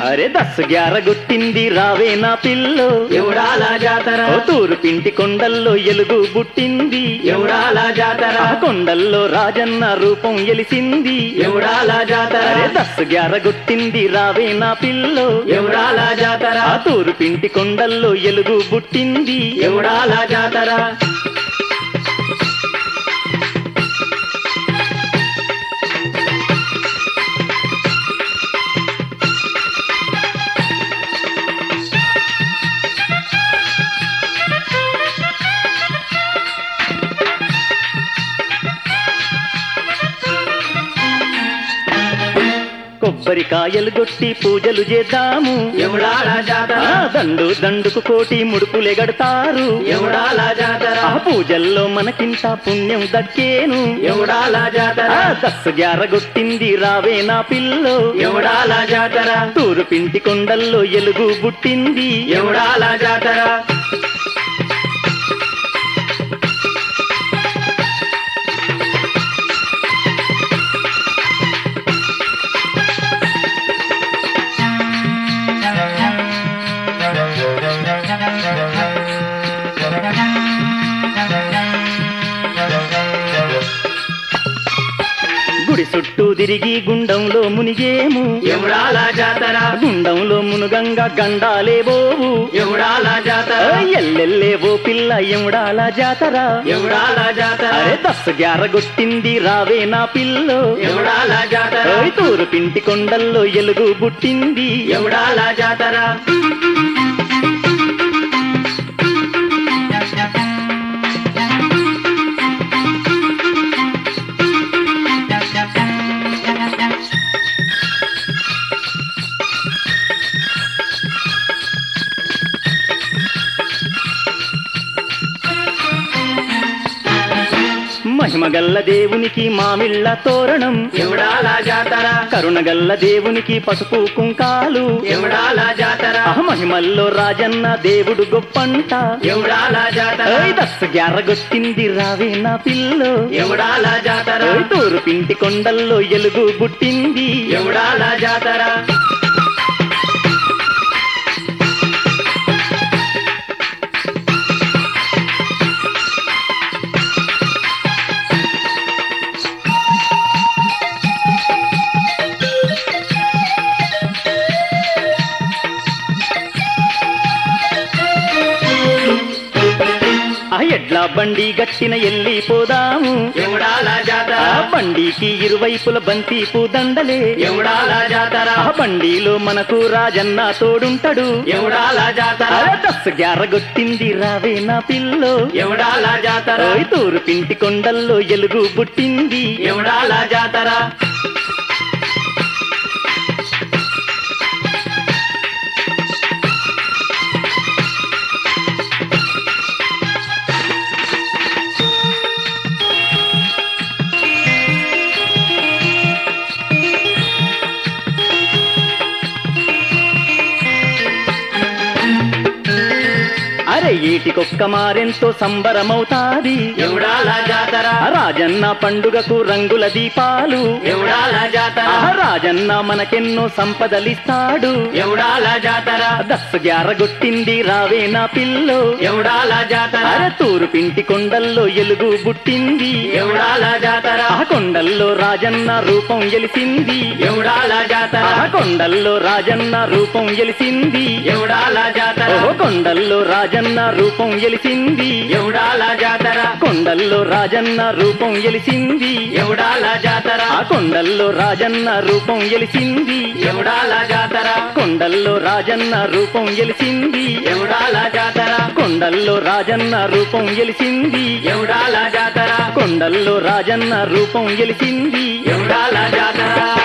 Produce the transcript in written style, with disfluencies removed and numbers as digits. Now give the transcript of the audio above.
అరే 10-11 గుట్టింది రావే నా పిల్లో ఎవడాల జాతర ఓ తూరు పింటి కొండల్లో ఎలుగు బుట్టింది ఎవడాల జాతర ఆ కొండల్లో రాజన్న రూపం ఎలిసింది ఎవడాల జాతర అరే 10-11 గుట్టింది రావే నా పిల్లో ఎవడాల జాతర ఆ తూరు పింటి కొండల్లో ఎలుగు బుట్టింది ఎవడాల జాతర కొబ్బరికాయలు కొట్టి పూజలు చేద్దాము ఎవడాల జాతర ఆ దండు దండుకు కోటి ముడుపులెగడతారు ఎవడాల జాతర ఆ పూజల్లో మనకింత పుణ్యం దక్కేను ఎవడాల జాతర ఆ 10-11 గుట్టింది రావే నా పిల్లో ఎవడాల జాతర తూరు పింటి కొండల్లో ఎలుగు బుట్టింది ఎవడాల జాతర గుడి చుట్టూ తిరిగి గుండంలో మునిగేము ఎవడాల జాతర గుండంలో మునుగంగా గండాలేబోవు ఎవడాల జాతర ఎల్లెల్లేవో పిల్ల ఎముడాల జాతర ఎవడాల జాతర అరే 10-11 గుట్టింది రావే నా పిల్లో ఎవడాల జాతర ఓయ్ తూరు పింటి కొండల్లో ఎలుగు బుట్టింది ఎవడాల జాతర మహిమగల్ల దేవునికి మామిళ్ళ తోరణం ఎవడాల జాతర కరుణగల్ల దేవునికి పసుపు కుంకాలు ఎవడాల జాతర మహిమల్లో రాజన్న దేవుడు గొప్పంట ఎవడాల జాతర 10-11 గుట్టింది రావే నా పిల్లో ఎవడాల జాతర ఓయ్ తూరు పింటి కొండల్లో ఎలుగు బుట్టింది ఎవడాల జాతర ఆ ఎడ్ల బండి గట్టిన ఎల్లిపోదాము ఎవడాల జాతర ఆ బండికి ఇరువైపుల బంతి పూదండలే ఎవడాల జాతర ఆ బండిలో మనకు రాజన్న తోడుంటడు ఎవడాల జాతర 10-11 గుట్టింది రావే నా పిల్లో ఎవడాల జాతర ఓయ్ తూరు పింటి కొండల్లో ఎలుగు బుట్టింది ఎవడాల జాతర అరే ఈటికొక్క మారెంతో సంబరమవుతాది ఎవడాల జాతర ఆ రాజన్న పండుగకు రంగుల దీపాలు ఎవడాల జాతర ఆ రాజన్న మనకెన్నో సంపదలిస్తాడు ఎవడాల జాతర 10-11 గుట్టింది రావే నా పిల్లో ఎవడాల జాతర అరే తూరు పింటి కొండల్లో ఎలుగు బుట్టింది ఎవడాల జాతర ఆ కొండల్లో రాజన్న రూపం ఎలిసింది ఎవడాల జాతర ఆ కొండల్లో రాజన్న రూపం ఎలిసింది ఎవడాల జాతర ఓ కొండల్లో రాజన్న రూపం ఎలిసింది ఎవడాల జాతర కొండల్లో రాజన్న రూపం ఎలిసింది ఎవడాల జాతర ఆ కొండల్లో రాజన్న రూపం ఎలిసింది ఎవడాల జాతర కొండల్లో రాజన్న రూపం ఎలిసింది ఎవడాల జాతర కొండల్లో రాజన్న రూపం ఎలిసింది ఎవడాల జాతర కొండల్లో రాజన్న రూపం ఎలిసింది ఎవడాల జాతర